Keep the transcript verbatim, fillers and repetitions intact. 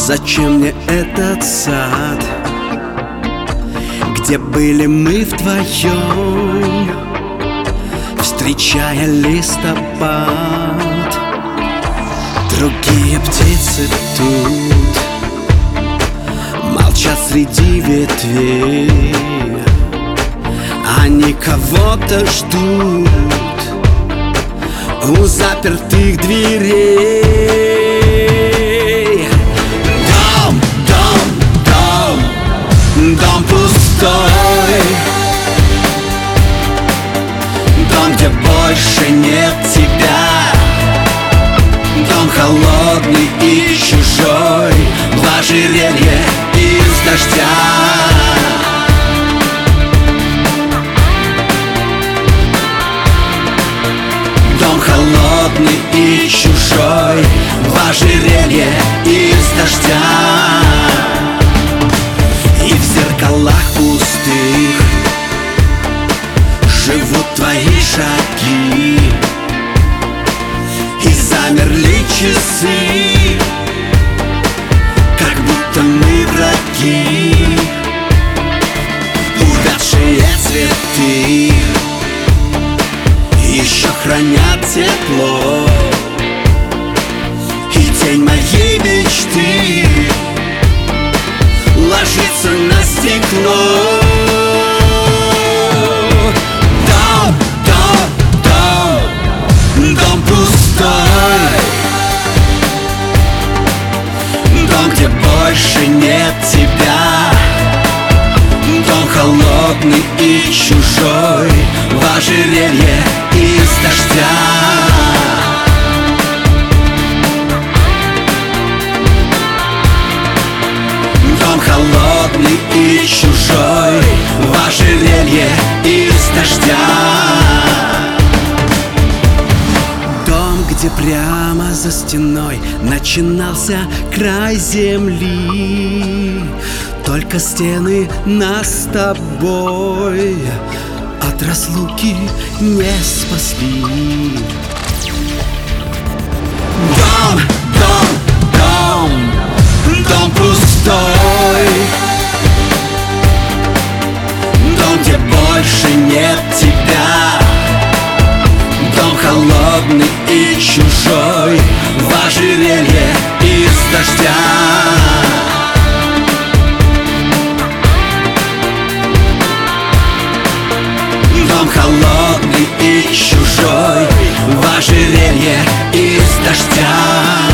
Зачем мне этот сад, где были мы вдвоем, встречая листопад? Другие птицы тут молчат среди ветвей, они кого-то ждут у запертых дверей. Дом, дом, дом, дом пустой, дом, где больше нет тебя, дом холодный и чужой, в ожерелье из дождя. Дом холодный и чужой, в ожерелье из дождя. И в зеркалах пустых живут твои шаги, и замерли часы, как будто мы враги. Увядшие цветы еще хранят тепло, и тень моей мечты ложится на стекло. Дом, дом, дом, дом пустой, дом, где больше нет тебя, дом холодный и чужой, в ожерелье из дождя. Дом холодный и чужой, в ожерелье из дождя. Дом, где прямо за стеной начинался край земли, только стены нас с тобой от разлуки не спасли. Дом, дом, дом, дом пустой, дом, где больше нет тебя, дом холодный и чужой, в ожерелье из дождя. Дом холодный и чужой, в ожерелье из дождя.